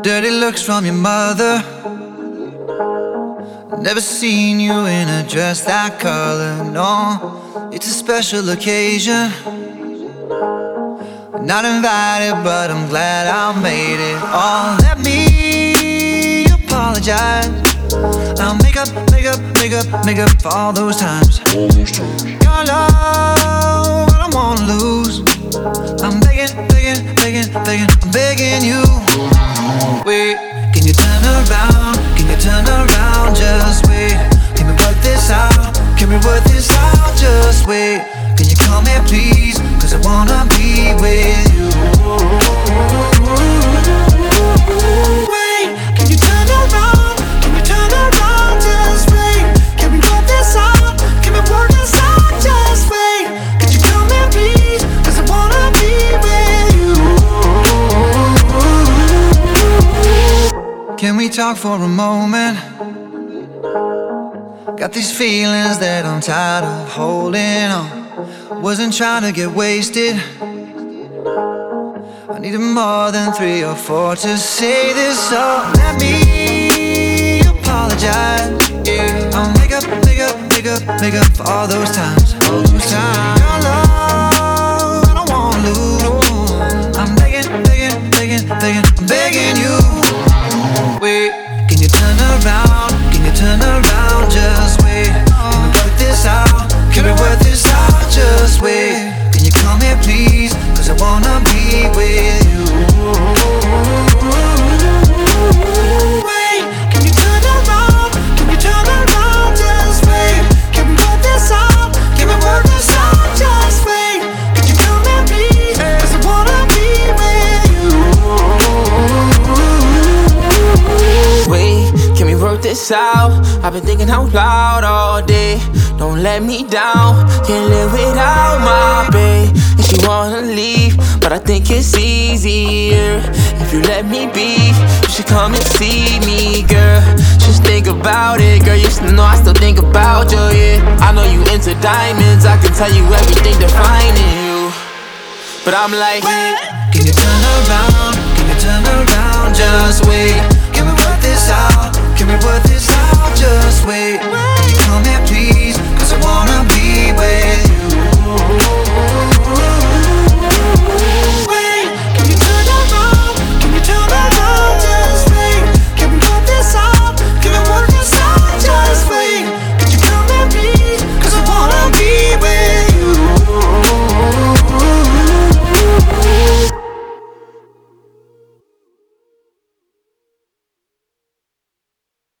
Dirty looks from your mother. Never seen you in a dress that color, no. It's a special occasion. Not invited, but I'm glad I made it. Oh, let me apologize. I'll make up for all those times. Your love, I don't wanna lose. I'm begging, I'm begging you. Wait, can you turn around? Can you turn around? Just wait. Can we work this out? Can we work this out? Just wait. Can you come here, please? 'Cause I wanna be with you. Wait, can you turn around? Can we turn around? Just wait. Can we work this out? Can we work this out? Just wait. Can you come here, please? 'Cause I wanna be with you. Can we talk for a moment? Got these feelings that I'm tired of holding on. Wasn't trying to get wasted. I needed more than 3 or 4 to say this, so let me apologize. Yeah, I'll make up for all those times. Your love, I don't wanna lose. I'm begging, I'm begging you. Wait, can you turn around? Can you turn around? Just wait. Can we work this out? Can we work this out? Just wait. Can you come here, please? 'Cause I wanna be with you. Wait, can you turn around? Can you turn around? Just wait. Can we work this out? Can we work this out? Just wait. Can you come here, please? 'Cause I wanna be with you. Wait, can we work this out? I've been thinking out loud all day. Don't let me down, can't live without my babe. And she wanna leave, but I think it's easier if you let me be. You should come and see me, girl. Just think about it, girl. You should know I still think about you, yeah. I know you into diamonds, I can tell you everything defining you. But I'm like, wait, can you turn around? Can you turn around? Just wait. Can we work this out? Can we work this out? Just wait. Can you come here, please?